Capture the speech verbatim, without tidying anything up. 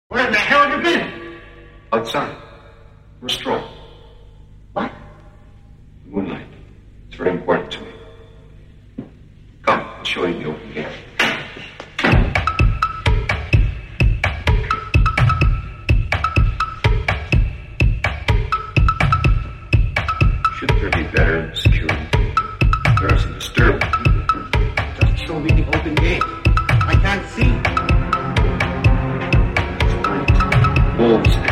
Where in the hell have you been? Outside. For a stroll. What? Moonlight. It's very important to me. Come, I'll show you the open gate. Shouldn't there be better security? There are some disturbed people. Just show me the open gate. I can't see. It's night. Wolves